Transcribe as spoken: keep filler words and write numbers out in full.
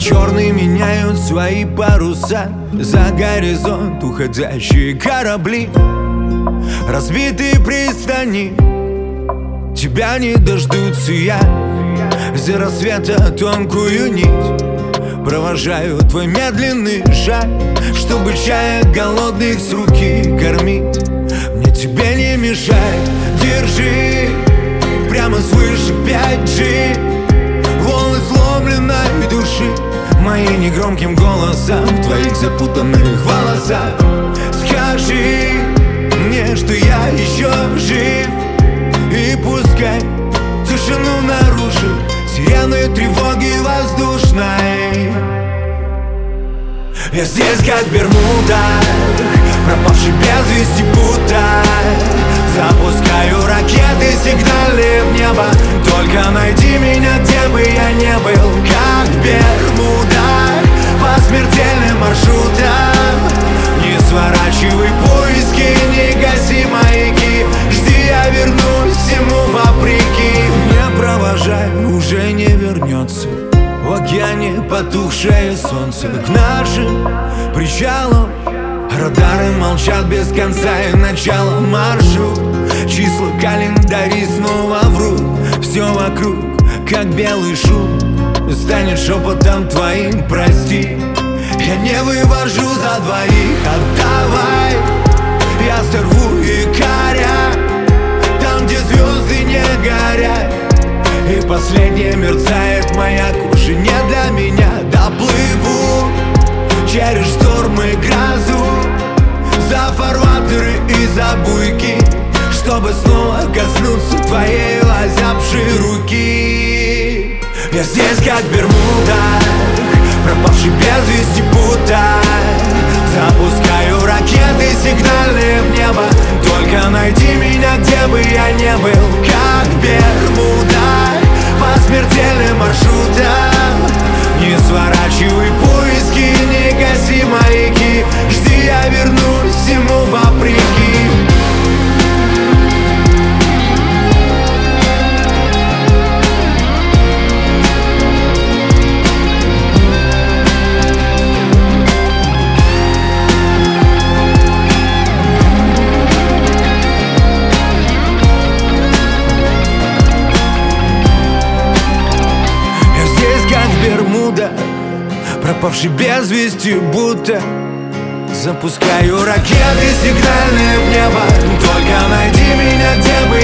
черные меняют свои паруса. За горизонт уходящие корабли, разбитые пристани. Тебя не дождутся, я за рассвета тонкую нить провожаю твой медленный шаг, чтобы чая голодных с руки кормить. Мне тебе не мешает, держи прямо свыше пять джи. Волны сломленной души, мои негромким голосом в твоих запутанных волосах. Скажи мне, что я еще жив, и пускай тишину нарушит сирены тревоги воздушной. Я здесь как в Бермудах, пропавший без вести будто. Запускаю ракеты сигнальные в небо. Только найди меня, где бы я не был. Как в Бермудах, по смертельным маршрутам. Не сворачивай поиски, не гаси маяки. Жди, я вернусь всему вопреки. Не провожай, уже не вернется. В океане потухшее солнце. К нашим причалам радары молчат без конца и начала. Маршрут, числа календари снова врут. Все вокруг, как белый шум, станет шепотом твоим прости. Я не вывожу за двоих, отдавай. Я сорву якоря там, где звезды не горят, и последнее мерцает маяк. Уже не для меня, доплыву через штормы и грозу, за фарватеры и за буйки, чтобы снова коснуться твоей озябшей руки. Я здесь как в Бермудах, пропавший без вести будто. Запускаю ракеты сигнальные в небо. Только найди меня, где бы я не был. Как в Бермудах, по смертельным маршрутам. Не сворачивай поиски, не гаси маяки. Жди, я вернусь всему вопреки. Пропавший без вести будто. Запускаю ракеты сигнальные в небо. Только найди меня, где бы